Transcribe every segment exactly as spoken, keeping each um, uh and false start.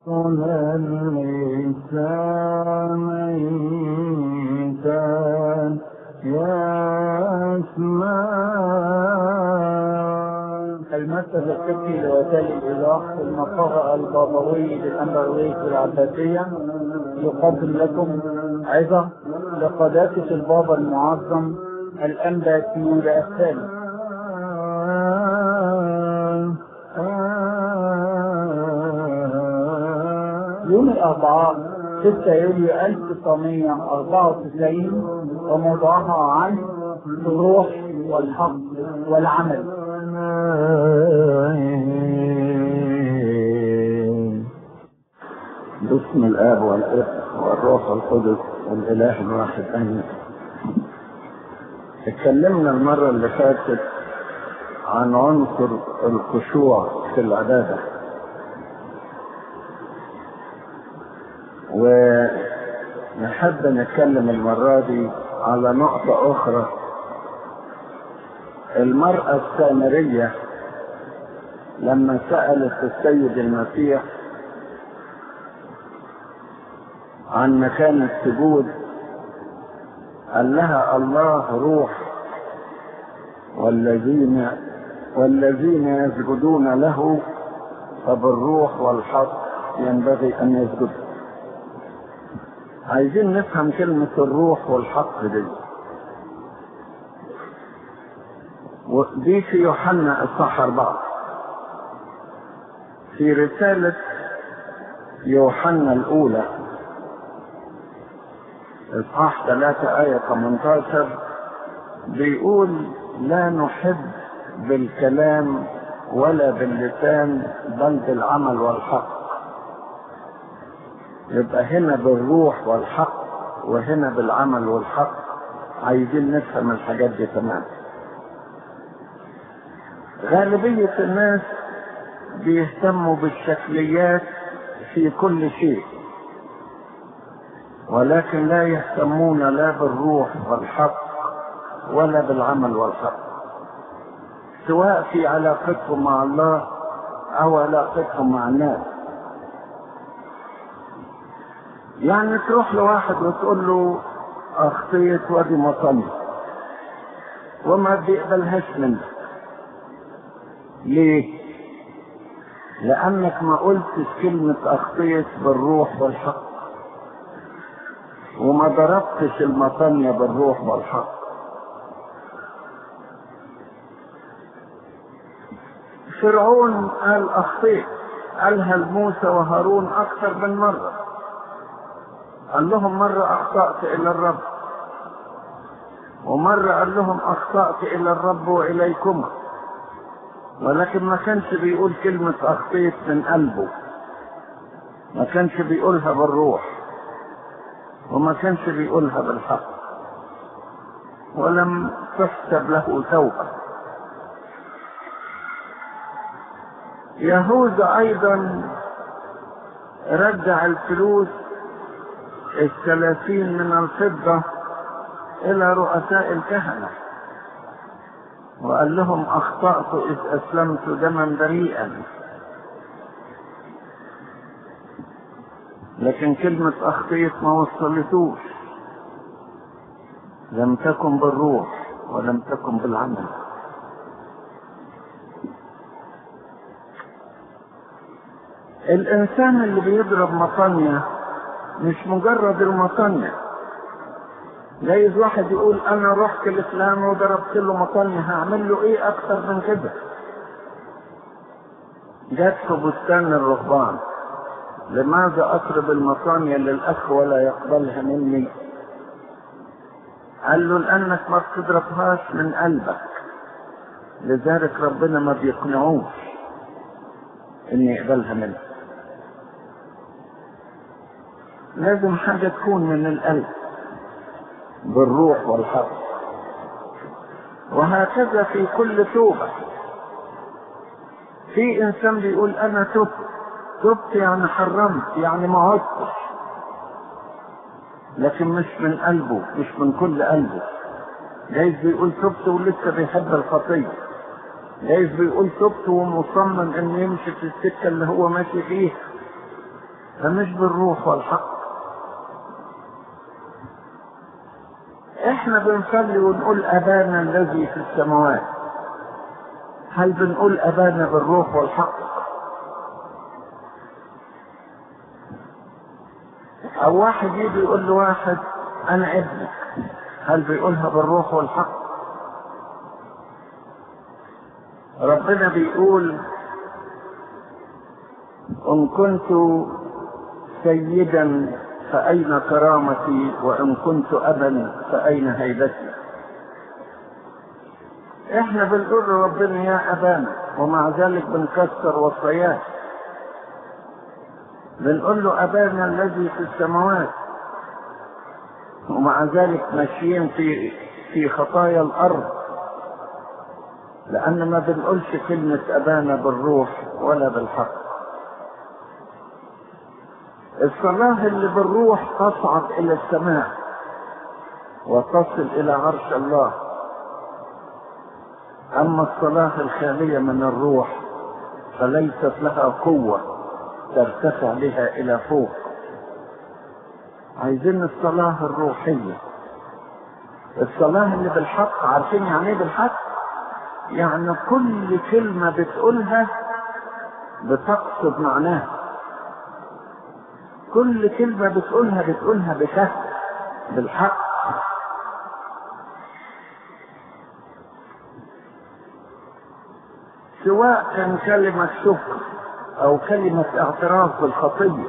المركز الفكري لوسائل الإيضاح في المقر البابوي للأنبروية العباسية يقدم لكم عظة لقداسة البابا المعظم الأنبا تيولا الثاني. يوم الأربعاء ستة يوليو ألف وتسعمائة وأربعة وتسعين وموضوعها عن الروح والحق والعمل. باسم الآب والابن والروح القدس الإله الواحد آمين. اتكلمنا المرة اللي فاتت عن عنصر الخشوع في العبادة، ونحب نتكلم المرة دي على نقطة أخرى. المرأة السامرية لما سألت السيد المسيح عن مكان السجود قال لها الله روح والذين والذين يسجدون له فبالروح والحق ينبغي أن يسجدوا. عايزين نفهم كلمة الروح والحق دي، ودي في يوحنا اصحاح أربعة. في رسالة يوحنا الأولى اصحاح ثلاثة آية ثمانية عشر بيقول لا نحب بالكلام ولا باللسان بل بالعمل والحق. يبقى هنا بالروح والحق وهنا بالعمل والحق. عايزين نفهم الحاجات دي تمام. غالبية الناس بيهتموا بالشكليات في كل شيء، ولكن لا يهتمون لا بالروح والحق ولا بالعمل والحق، سواء في علاقتهم مع الله او علاقتهم مع الناس. يعني تروح لواحد وتقول له اخطيت وادي مطني وما بيقبلهاش منك. ليه؟ لانك ما قلتش كلمة اخطيت بالروح والحق وما ضربتش المطنية بالروح والحق. فرعون قال اخطيت، قالها لموسى وهارون اكثر من مرة. قال لهم مرة اخطأت الى الرب، ومرة قال لهم اخطأت الى الرب واليكما، ولكن ما كانش بيقول كلمة اخطيت من قلبه، ما كانش بيقولها بالروح، وما كانش بيقولها بالحق، ولم تحسب له توبة. يهوذا ايضا رجع الفلوس الثلاثين من الفضة الى رؤساء الكهنة وقال لهم اخطأت اذ اسلمت دما بريئا. لكن كلمة اخطيت ما وصلتوش، لم تكن بالروح ولم تكن بالعمل. الانسان اللي بيضرب مطنية مش مجرد المطنية. جايز واحد يقول انا رحت لفلان وضربت له مطنية، هعمل له ايه اكتر من كده؟ جات في بستان الرهبان لماذا اقرب المطانية للاخ ولا يقبلها مني؟ قال له لانك ما بتضربهاش من قلبك، لذلك ربنا ما بيقنعوش ان يقبلها منك. لازم حاجة تكون من القلب بالروح والحق. وهكذا في كل توبة. في انسان بيقول انا تبت، تبت يعني حرمت، يعني ما عدتش، لكن مش من قلبه، مش من كل قلبه. جايز بيقول تبت ولسه بيحب الخطية، جايز بيقول تبت ومصمم ان يمشي في السكة اللي هو ماشي فيها، ده مش بالروح والحق. احنا بنصلي ونقول ابانا الذي في السماوات، هل بنقول ابانا بالروح والحق؟ او واحد يجي يقول له واحد انا ابنك، هل بيقولها بالروح والحق؟ ربنا بيقول ان كنت سيدا فأين كرامتي وإن كنت أبا فأين هيبتي. إحنا بنقول ربنا يا أبانا ومع ذلك بنكسر وصاياه. بنقول له أبانا الذي في السماوات ومع ذلك ماشيين في في خطايا الأرض، لأن ما بنقولش كلمة أبانا بالروح ولا بالحق. الصلاة اللي بالروح تصعد إلى السماء وتصل إلى عرش الله، أما الصلاة الخالية من الروح فليست لها قوة ترتفع بها إلى فوق. عايزين الصلاة الروحية، الصلاة اللي بالحق. عارفين يعني ايه بالحق؟ يعني كل كلمة بتقولها بتقصد معناها، كل كلمة بتقولها بتقولها بفهم بالحق. سواء كان كلمة شكر أو كلمة اعتراف بالخطية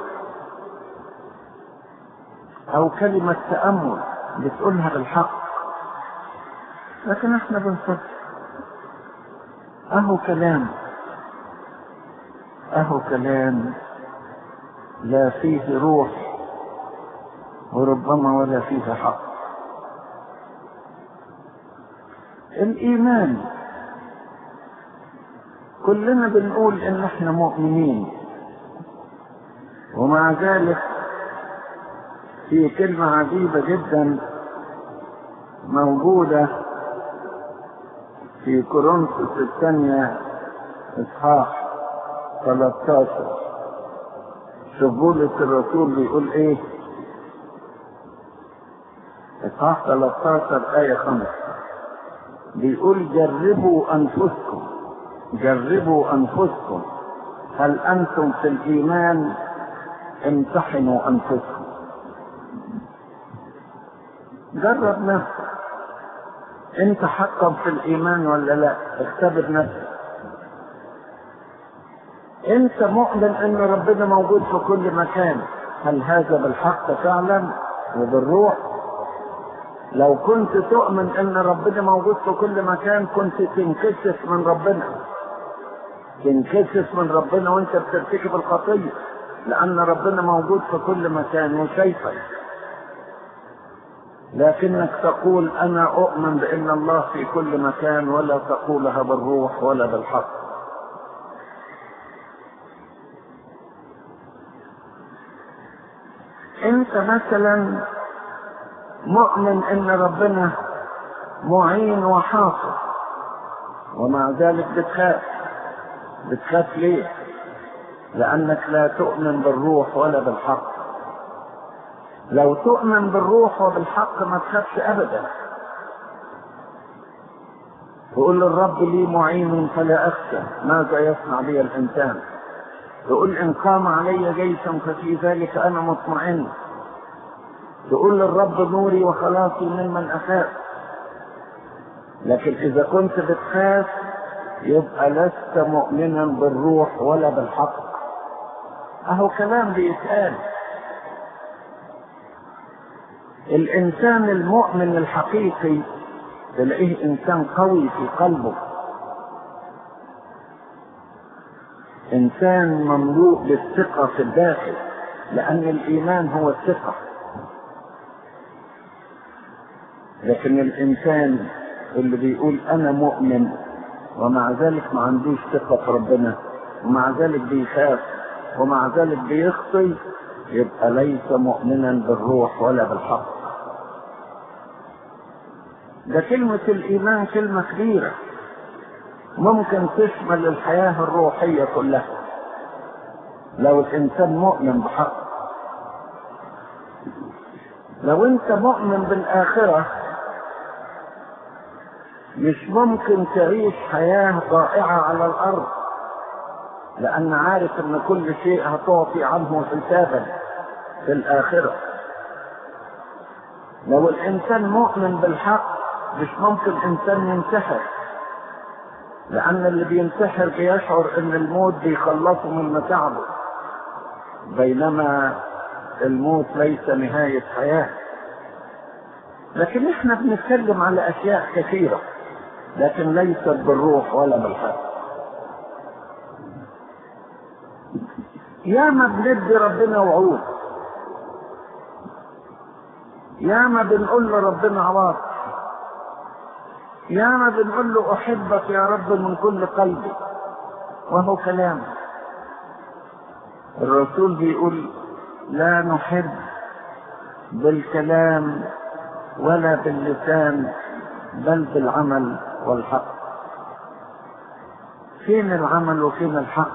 أو كلمة تأمل بتقولها بالحق. لكن احنا بنصدق أهو كلام أهو كلام لا فيه روح وربما ولا فيه حق. الإيمان كلنا بنقول إن احنا مؤمنين، ومع ذلك في كلمة عجيبة جدا موجودة في كورنثوس الثانية إصحاح ثلاثة عشر. شوف بولس الرسول بيقول ايه؟ إصحاح ثلاثة عشر آية خمسة بيقول جربوا أنفسكم جربوا أنفسكم هل أنتم في الإيمان؟ امتحنوا أنفسكم. جرب نفسك، أنت حقا في الإيمان ولا لا؟ اختبر نفسك. أنت مؤمن أن ربنا موجود في كل مكان، هل هذا بالحق فعلا وبالروح؟ لو كنت تؤمن أن ربنا موجود في كل مكان كنت تنكسف من ربنا، تنكسف من ربنا وانت بترتكب الخطية، لأن ربنا موجود في كل مكان وشايفك. لكنك تقول أنا أؤمن بأن الله في كل مكان ولا تقولها بالروح ولا بالحق. انت مثلا مؤمن ان ربنا معين وحافظ، ومع ذلك بتخاف. بتخاف ليه؟ لانك لا تؤمن بالروح ولا بالحق. لو تؤمن بالروح وبالحق ما تخافش ابدا. تقول للرب لي معين فلا اخشى، ماذا يصنع بي الانسان؟ تقول ان قام علي جيشا ففي ذلك انا مطمئن. تقول للرب نوري وخلاصي ممن اخاف. لكن اذا كنت بتخاف يبقى لست مؤمنا بالروح ولا بالحق. اهو كلام بيتقال. الانسان المؤمن الحقيقي تلاقيه انسان قوي في قلبه، انسان مملوء بالثقة في الداخل، لان الايمان هو الثقة. لكن الانسان اللي بيقول انا مؤمن ومع ذلك ما عندوش ثقة في ربنا، ومع ذلك بيخاف، ومع ذلك بيخطي، يبقى ليس مؤمنا بالروح ولا بالحق. ده كلمة الإيمان كلمة كبيرة ممكن تشمل الحياة الروحية كلها لو الإنسان مؤمن بحق. لو انت مؤمن بالآخرة مش ممكن تعيش حياة ضائعة على الأرض، لأن عارف ان كل شيء هتعطي عنه حسابا في الآخرة. لو الإنسان مؤمن بالحق مش ممكن إنسان ينتحر، لأن اللي بينتحر بيشعر ان الموت بيخلصه من متاعبه، بينما الموت ليس نهاية حياة. لكن احنا بنتكلم على أشياء كثيرة لكن ليست بالروح ولا بالحق. ياما بندي ربنا وعود، ياما بنقول لربنا عواطف، ياما بنقول له أحبك يا رب من كل قلبي، وهو كلام. الرسول بيقول لا نحب بالكلام ولا باللسان بل بالعمل والحق. فين العمل وفين الحق؟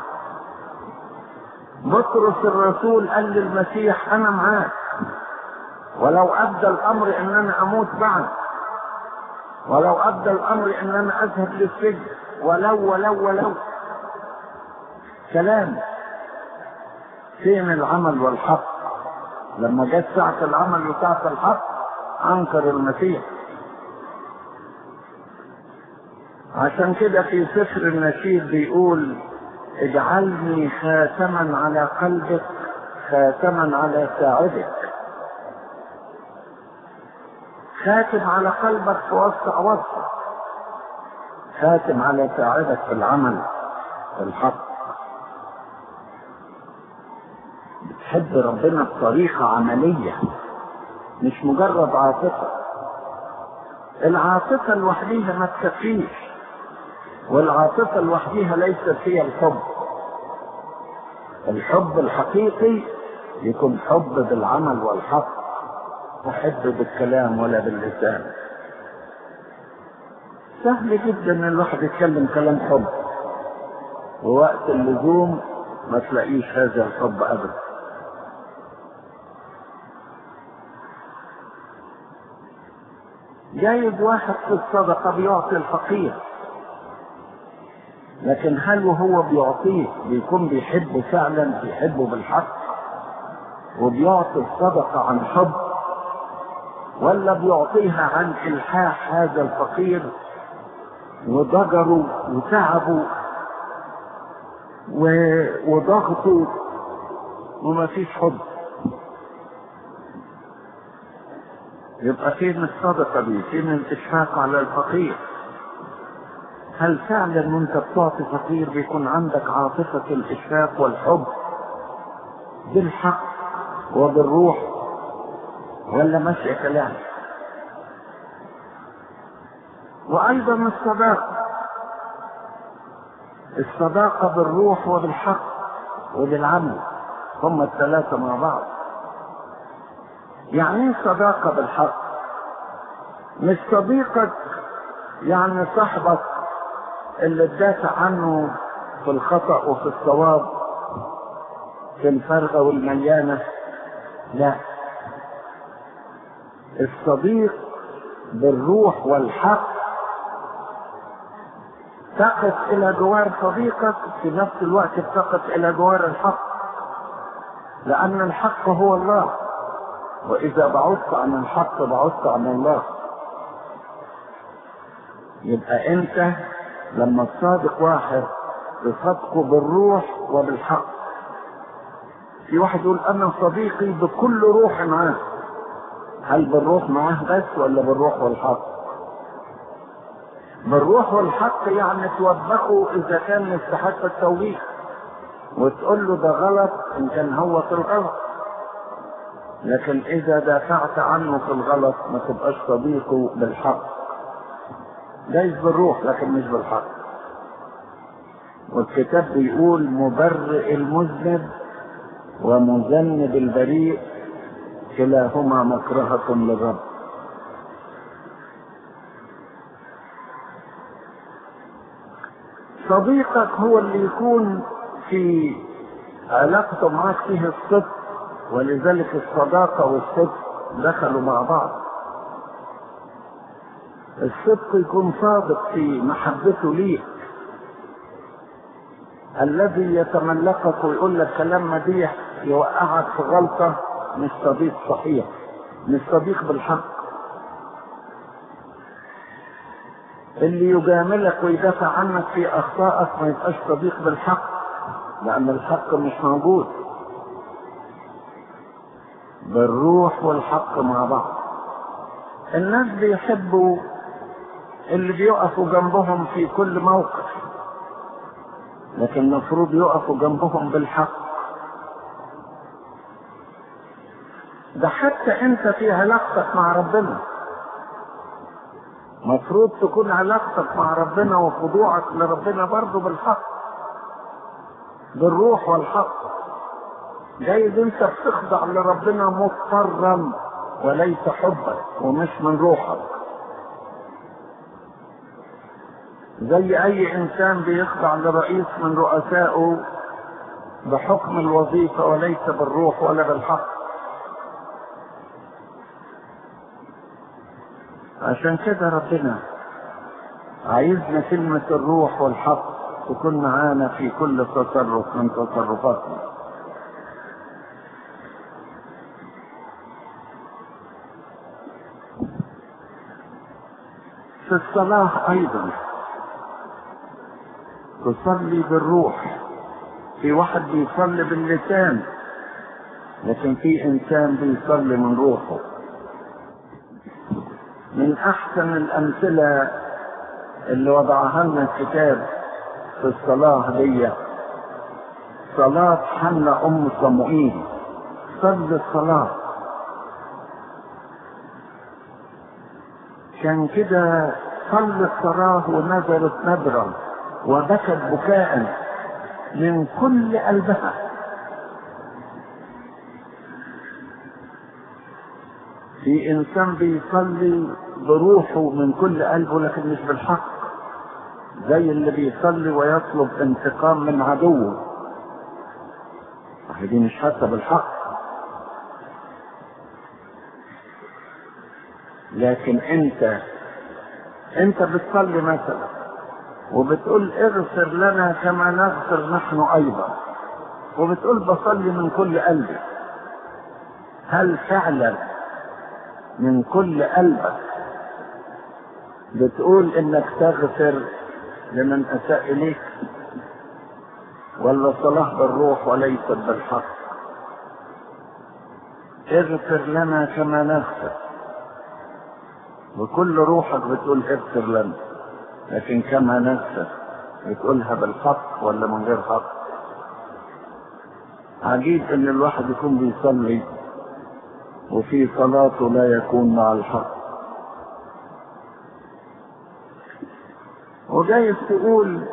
بطرس الرسول قال للمسيح أنا معاك، ولو أبدى الأمر إن أنا أموت بعد، ولو أبدى الأمر إن أنا أذهب للسجن، ولو ولو ولو كلام. فين العمل والحق؟ لما جت ساعة العمل وساعة الحق أنكر المسيح. عشان كده في سفر النشيد بيقول اجعلني خاتما على قلبك، خاتما على ساعدك. خاتم على قلبك في وسط عوضك، خاتم على ساعدك في العمل في الحق. بتحب ربنا بطريقة عملية مش مجرد عاطفة. العاطفة لوحديها ما تكفيش، والعاطفة لوحديها ليست هي الحب. الحب الحقيقي يكون حب بالعمل والحق، تحب بالكلام ولا باللسان. سهل جدا ان الواحد يتكلم كلام حب، ووقت اللزوم ما تلاقيش هذا الحب ابدا. جايز واحد في الصدقة بيعطي الفقير، لكن هل وهو بيعطيه بيكون بيحبه فعلا، بيحبه بالحق وبيعطي الصدقة عن حب، ولا بيعطيها عن إلحاح هذا الفقير وضجره وتعبه وضغطه وما فيش حب؟ يبقى فين الصدقة دي؟ فين الإشفاق على الفقير؟ هل فعلا وانت بتعطي فقير بيكون عندك عاطفة الإشفاق والحب بالحق وبالروح، ولا ماشي كلام؟ وأيضا الصداقة، الصداقة بالروح وبالحق وبالعمل، هم الثلاثة مع بعض. يعني ايه صداقة بالحق؟ مش صديقك يعني صاحبك اللي تدافع عنه في الخطأ وفي الصواب، في الفرغة والمليانة، لا. الصديق بالروح والحق تقف إلى جوار صديقك، في نفس الوقت تقف إلى جوار الحق، لأن الحق هو الله، وإذا بعدت عن الحق بعدت عن الله. يبقى أنت لما تصادق واحد تصادقه بالروح وبالحق. في واحد يقول أنا صديقي بكل روح معاه، هل بالروح معاه بس ولا بالروح والحق؟ بالروح والحق يعني توبخه إذا كان يستحق التوبيخ، وتقول له ده غلط إن كان هو في الغلط. لكن إذا دافعت عنه في الغلط ما تبقاش صديقه بالحق. ليس بالروح لكن مش بالحق. والكتاب بيقول مبرئ المذنب ومذنب البريء كلاهما مكرهة للرب. صديقك هو اللي يكون في علاقته معك فيه الصدق، ولذلك الصداقة والصدق دخلوا مع بعض. الصدق يكون صادق في محبته ليك. الذي يتملقك ويقول لك كلام مديح يوقعك في غلطة مش صديق صحيح، مش صديق بالحق. اللي يجاملك ويدافع عنك في أخطائك ما يبقاش صديق بالحق، لأن الحق مش موجود. بالروح والحق مع بعض. الناس بيحبوا اللي بيقفوا جنبهم في كل موقف، لكن المفروض يقفوا جنبهم بالحق. ده حتى انت في علاقتك مع ربنا مفروض تكون علاقتك مع ربنا وخضوعك لربنا برضه بالحق، بالروح والحق. جايز انت بتخضع لربنا مضطرا وليس حبا ومش من روحك، زي اي انسان بيخضع لرئيس من رؤسائه بحكم الوظيفة وليس بالروح ولا بالحق. عشان كده ربنا عايزنا كلمة الروح والحق تكون معانا في كل تصرف من تصرفاتنا. في الصلاة ايضا تصلي بالروح. في واحد بيصلي باللسان، لكن في انسان بيصلي من روحه. من احسن الامثلة اللي وضعها لنا الكتاب في الصلاة دي صلاة حنا ام صموئيل. صلي الصلاة كان كده، صلي الصلاة ونزلت نبرا وبكت بكاء من كل قلبها. في انسان بيصلي بروحه من كل قلبه لكن مش بالحق، زي اللي بيصلي ويطلب انتقام من عدوه، دي مش حاسه بالحق. لكن انت انت بتصلي مثلا وبتقول اغفر لنا كما نغفر نحن ايضا، وبتقول بصلي من كل قلبي. هل فعلا من كل قلبك بتقول انك تغفر لمن اساء اليك، ولا صلاح بالروح وليس بالحق؟ اغفر لنا كما نغفر، وكل روحك بتقول اغفر لنا، لكن كما نغفر بتقولها بالحق ولا من غير حق؟ عجيب ان الواحد يكون بيصلي وفي صلاته لا يكون مع الحق. وجايز تقول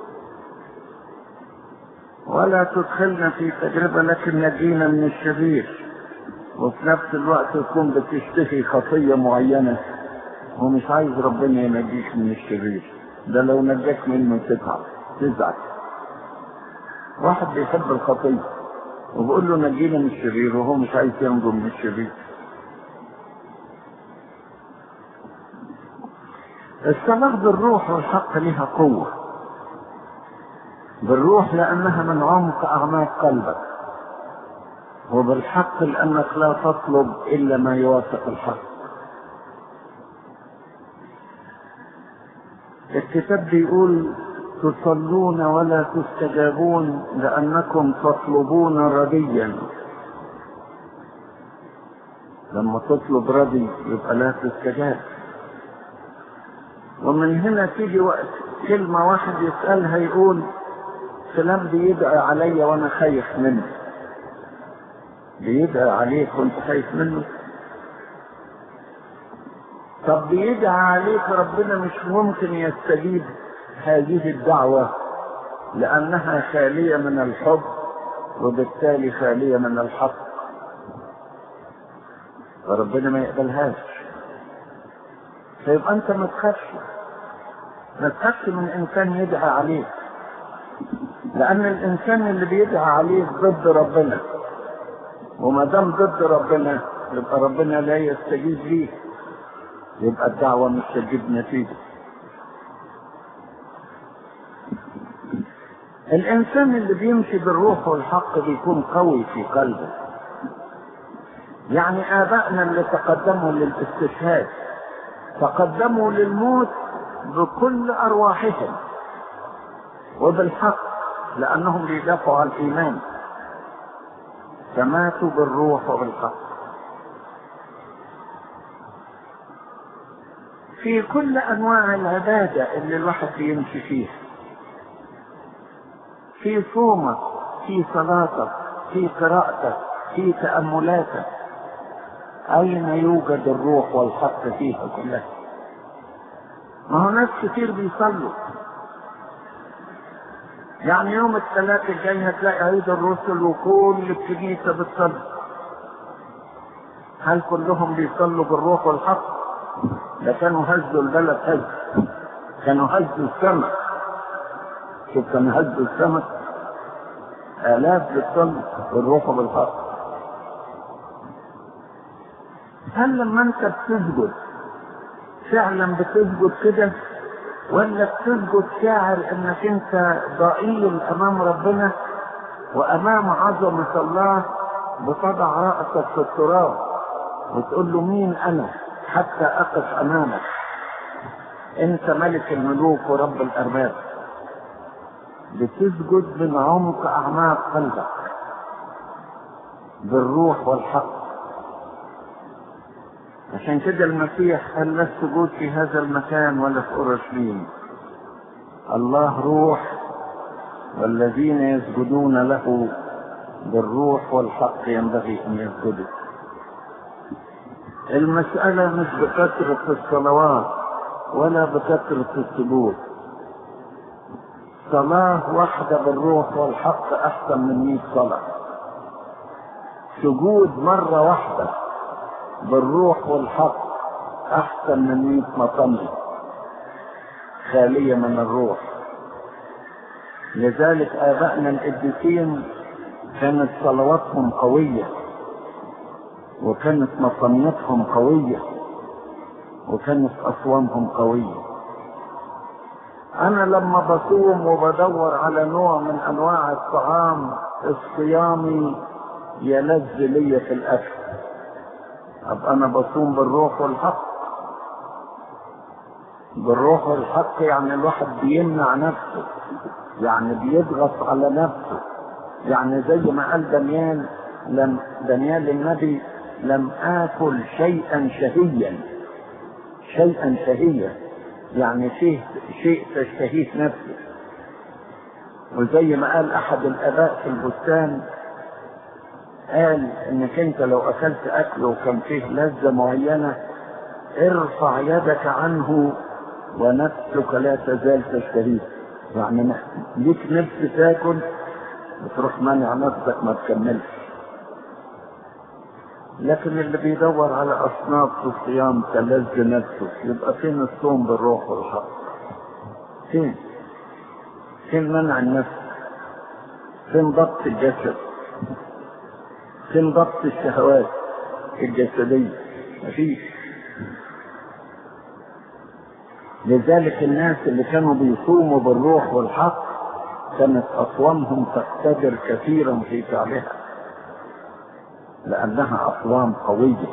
ولا تدخلنا في تجربة لكن نجينا من الشرير، وفي نفس الوقت تكون بتشتهي خطية معينة ومش عايز ربنا ينجيك من الشرير. ده لو نجاك منه تتعب تزعل. واحد بيحب الخطية وبقول له نجينا من الشرير وهو مش عايز ينجو من الشرير. الصلاة بالروح والحق لها قوة. بالروح لأنها من عمق أعماق قلبك، وبالحق لأنك لا تطلب إلا ما يوافق الحق. الكتاب بيقول تصلون ولا تستجابون لأنكم تطلبون رديا. لما تطلب ردي يبقى لا تستجاب. ومن هنا تيجي وقت كلمة واحد يسألها يقول فلان بيدعي عليا وانا خايف منه. بيدعي عليك وانت خايف منه؟ طب بيدعي عليك ربنا مش ممكن يستجيب هذه الدعوة لأنها خالية من الحب وبالتالي خالية من الحق، فربنا ما يقبلهاش. فيبقى انت ما تخافش ما تخافش من انسان يدعي عليك، لأن الإنسان اللي بيدعي عليك ضد ربنا، وما دام ضد ربنا يبقى ربنا لا يستجيب ليه، يبقى الدعوة مش تجيب نتيجة. الإنسان اللي بيمشي بالروح والحق بيكون قوي في قلبه. يعني آبائنا اللي تقدموا للاستشهاد تقدموا للموت بكل أرواحهم وبالحق، لأنهم بيدافعوا عن الإيمان، فماتوا بالروح وبالحق. في كل أنواع العبادة اللي الواحد بيمشي فيها، في صومك، في صلاتك، في قراءتك، في تأملاتك، أين يوجد الروح والحق فيها كلها؟ ما هو ناس كتير بيصلوا، يعني يوم الثلاث الجاي هتلاقي عيد الرسل وكل الكنيسة بتصلي. هل كلهم بيصلوا بالروح والحق؟ ده كانوا هزوا البلد هز، كانوا هزوا السماء. شوف كانوا هزوا السماء، آلاف بتصلي بالروح وبالحق. هل لما انت بتسجد فعلا بتسجد كده، ولا بتسجد شاعر انك انت ضئيل امام ربنا وامام عظمة الله بتضع رأسك في التراب وتقول له مين انا حتى اقف امامك؟ انت ملك الملوك ورب الارباب. بتسجد من عمق اعماق قلبك بالروح والحق. عشان كده المسيح قال لا السجود في هذا المكان ولا في اورشليم. الله روح، والذين يسجدون له بالروح والحق ينبغي ان يسجدوا. المسألة مش بكثرة الصلوات ولا بكثرة السجود. صلاة واحدة بالروح والحق احسن من مئة صلاة. سجود مرة واحدة بالروح والحق احسن من مئة مطمئ خالية من الروح. لذلك آبائنا القديسين كانت صلواتهم قوية، وكانت مطمئتهم قوية، وكانت أصوامهم قوية. أنا لما بصوم وبدور على نوع من أنواع الطعام الصيامي يلذ لي في الأكل، أبقى أنا بصوم بالروح والحق. بالروح والحق يعني الواحد بيمنع نفسه، يعني بيضغط على نفسه، يعني زي ما قال دانيال، لم دانيال النبي لم آكل شيئا شهيا. شيئا شهيا يعني شيء شيء تشتهيه نفسه. وزي ما قال أحد الآباء في البستان، قال انك انت لو اكلت اكل وكان فيه لذة معينة ارفع يدك عنه ونفسك لا تزال تشتهيه. يعني ليك نفس تاكل بتروح مانع نفسك ما تكملش. لكن اللي بيدور على اصناف في الصيام تلذ نفسه، يبقى فين الصوم بالروح والحق؟ فين؟ فين منع النفس؟ فين ضبط الجسد؟ فين ضبط الشهوات الجسدية؟ مفيش. لذلك الناس اللي كانوا بيصوموا بالروح والحق كانت أصوامهم تقتدر كثيرا في فعلها، لأنها أصوام قوية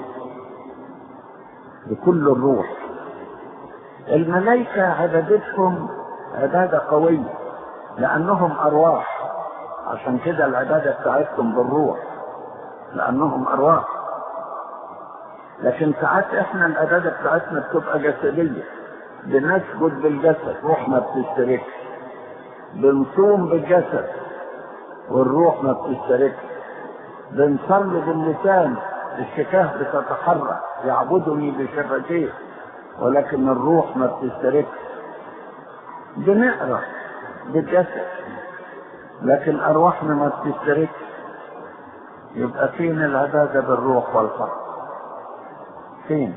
بكل الروح. الملائكة عبادتهم عبادة قوية لأنهم أرواح، عشان كده العبادة بتاعتهم بالروح لأنهم أرواح. لكن ساعات إحنا العبادة بتاعتنا بتبقى جسدية، بنسجد بالجسد روح ما بتشتركش، بنصوم بالجسد والروح ما بتشتركش، بنصلي باللسان الشفاه بتتحرك يعبدني بشفتيه ولكن الروح ما بتشتركش، بنقرأ بالجسد لكن أرواحنا ما بتشتركش. يبقى فين العبادة بالروح والحق؟ فين؟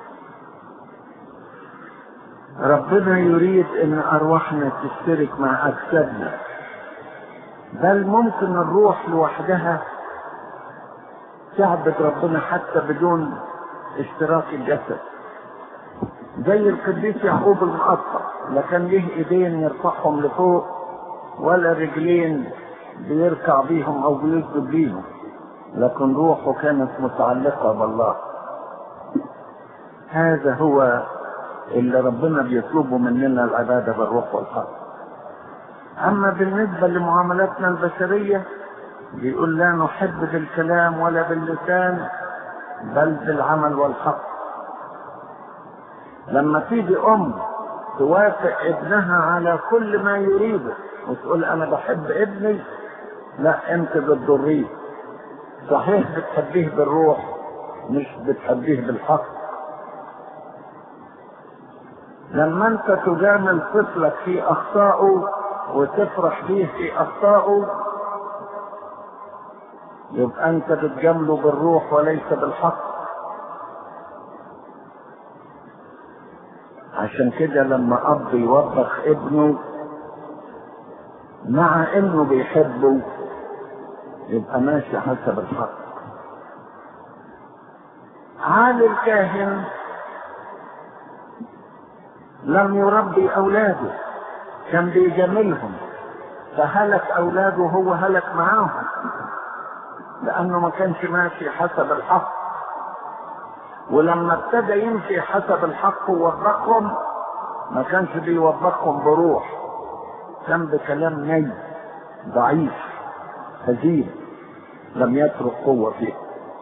ربنا يريد ان ارواحنا تشترك مع اجسادنا، بل ممكن الروح لوحدها تعبد ربنا حتى بدون اشتراك الجسد، زي القديس يعقوب المقطع، لا كان له ايدين يرفعهم لفوق ولا رجلين بيركع بيهم او بيسجد بيهم، لكن روحه كانت متعلقة بالله. هذا هو اللي ربنا بيطلبه مننا، العبادة بالروح والحق. اما بالنسبة لمعاملاتنا البشرية بيقول لا نحب بالكلام ولا باللسان بل بالعمل والحق. لما تيجي ام توافق ابنها على كل ما يريده وتقول انا بحب ابني، لا انت بتضريه. صحيح بتحبيه بالروح مش بتحبيه بالحق. لما انت تجامل طفلك في اخطائه وتفرح به في اخطائه يبقى انت بتجامله بالروح وليس بالحق. عشان كده لما اب يوبخ ابنه مع انه بيحبه يبقى ماشي حسب الحق. عالي الكاهن لم يربي اولاده، كان بيجاملهم، فهلك اولاده هو هلك معاهم لانه ما كانش ماشي حسب الحق. ولما ابتدى يمشي حسب الحق ووبخهم ما كانش بيوبخهم بروح، كان بكلام ني ضعيف هزيل لم يترك قوة فيه.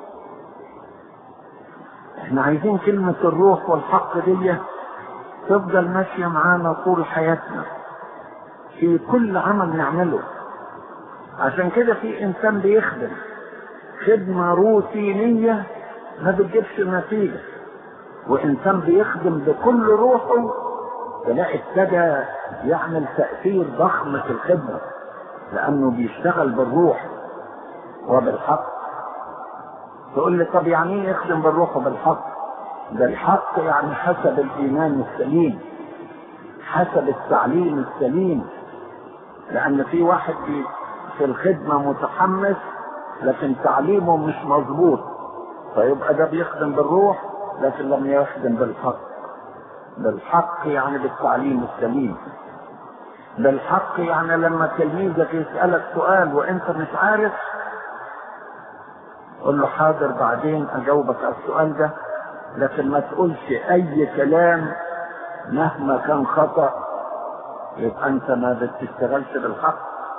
احنا عايزين كلمة الروح والحق دي تفضل ماشية معانا طول حياتنا في كل عمل نعمله. عشان كده في انسان بيخدم خدمة روتينية ما بتجيبش نتيجة، وانسان بيخدم بكل روحه تلاقي ابتدى يعمل تأثير ضخم في الخدمة لانه بيشتغل بالروح وبالحق. تقول لي طب يعني ايه يخدم بالروح وبالحق؟ ده الحق يعني حسب الايمان السليم، حسب التعليم السليم. لان في واحد في الخدمة متحمس لكن تعليمه مش مظبوط، فيبقى ده بيخدم بالروح لكن لم يخدم بالحق. بالحق يعني بالتعليم السليم. بالحق يعني لما تلميذك يسألك سؤال وانت مش عارف قل له حاضر بعدين اجاوبك على السؤال ده، لكن ما تقولش اي كلام مهما كان خطأ، يبقى انت ما بتشتغلش بالحق.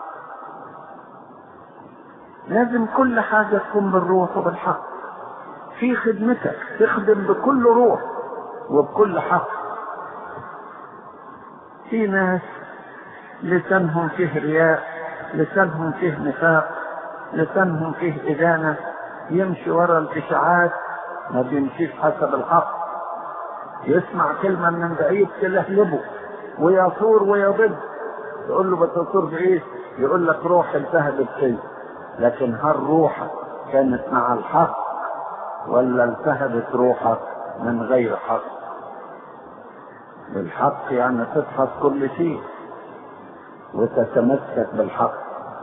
لازم كل حاجة تكون بالروح وبالحق. في خدمتك تخدم بكل روح وبكل حق. في ناس لسانهم فيه رياء، لسانهم فيه نفاق، لسانهم فيه إدانة، يمشي ورا الإشاعات ما بيمشيش حسب الحق. يسمع كلمة من بعيد تلهلبه ويصور ويضد، تقول له بتصور بإيه؟ يقول لك روح التهبت فيه. لكن هل روحك كانت مع الحق ولا التهبت روحك من غير حق؟ بالحق يعني تفحص كل شيء وتتمسك بالحق.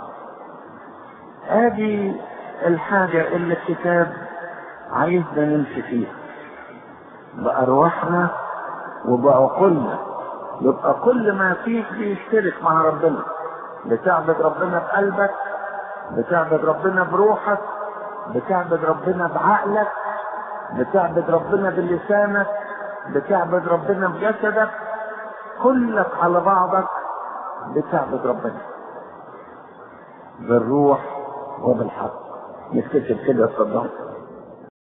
هذه الحاجة اللي الكتاب عايزنا نمشي فيها بأرواحنا وبعقولنا. يبقى كل ما فيك بيشترك مع ربنا. بتعبد ربنا بقلبك، بتعبد ربنا بروحك، بتعبد ربنا بعقلك، بتعبد ربنا بلسانك، بتعبد ربنا بجسدك، كلك على بعضك بتعبد ربنا بالروح وبالحق. نكتشف كده صدق.